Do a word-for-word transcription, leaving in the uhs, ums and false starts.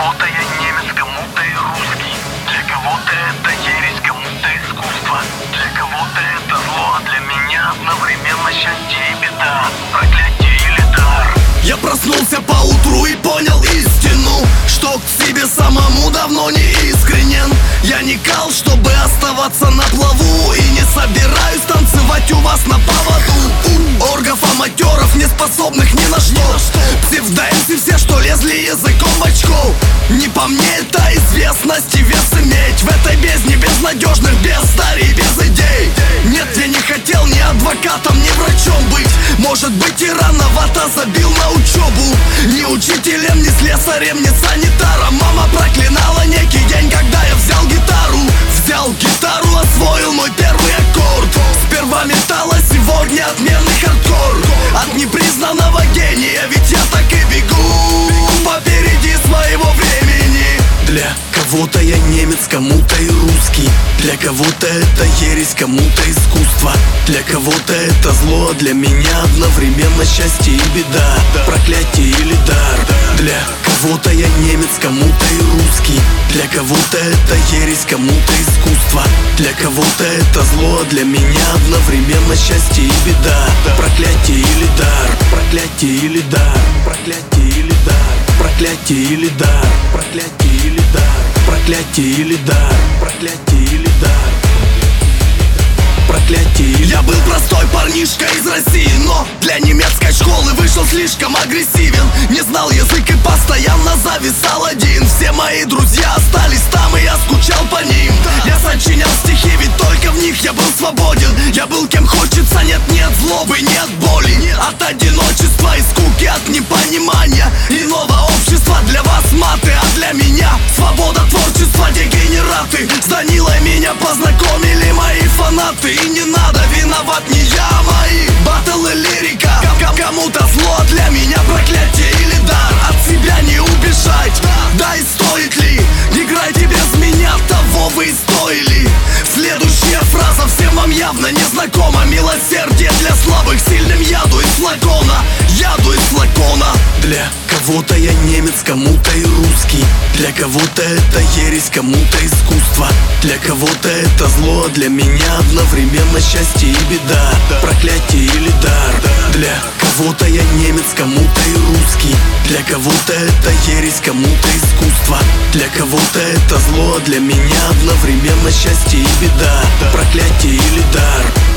кого-то я немец, кому-то и русский. Для кого-то это ересь, кому-то искусство. Для кого-то это зло, а для меня одновременно счастье и беда. Проклятие или дар. Я проснулся поутру и понял истину, что к себе самому давно не искренен. Я не кал, чтобы оставаться на плаву, и не собираюсь танцевать у вас на поводу. Оргов, аматеров, не способных ни на что. Псевдоэмси все, что лезли языком в очко. Не по мне это известность и вес иметь в этой бездне безнадежных, без старей, без идей. Нет, я не хотел ни адвокатом, ни врачом быть. Может быть, и рановато забил на учебу. Ни учителем, ни слесарем, ни санитаром. Мама проклинала некий день, когда я взял гитару. Взял гитару, освоил мой первый аккорд. Сперва металла, сегодня отменный хардкор. От непризнанного гения, ведь я так и бегу попереди своего времени. Для кого-то я немец, кому-то и русский. Для кого-то это ересь, кому-то искусство. Для кого-то это зло, а для меня одновременно счастье и беда. Проклятие или дар. Для кого-то я немец, кому-то и русский. Для кого-то это ересь, кому-то искусство. Для кого-то это зло, а для меня одновременно счастье и беда. Проклятие или дар. Проклятие или дар. Проклятие или дар. Проклятие или дар. Проклятие или дар. Проклятие или дар. Проклятие или дар. Проклятие. Я был простой парнишка из России, но для немецкой школы вышел слишком агрессивен. Не знал язык и постоянно зависал один. Все мои друзья остались там, и я скучал по ним. Я сочинял стихи, ведь только в них я был свободен. Я был кем хочется, нет, нет злобы, нет боли. От одиночества и скуки, от непонимания иного общества. Для вас маты, а для меня свобода творчества, дегенераты. С Данилой меня познакомили мои фанаты. И не надо, виноват не я, мои баттл и лирика. Кому-то зло, а для меня проклятие или дар. От себя не убежать, да и стоит ли? Играйте без меня, того вы и стоили. Следующая фраза всем вам явно не знакома. Милосердие для слабых, сильным яду из флакона. Яду из флакона. Для кого-то я немец, кому-то и русский. Для кого-то это ересь, кому-то искусство. Для кого-то это зло, а для меня одновременно счастье и беда. Проклятие или дар. Для кого-то я немец, кому-то и русский. Для кого-то это ересь, кому-то искусство. Для кого-то это зло, а для меня одновременно счастье и беда. Проклятие или дар.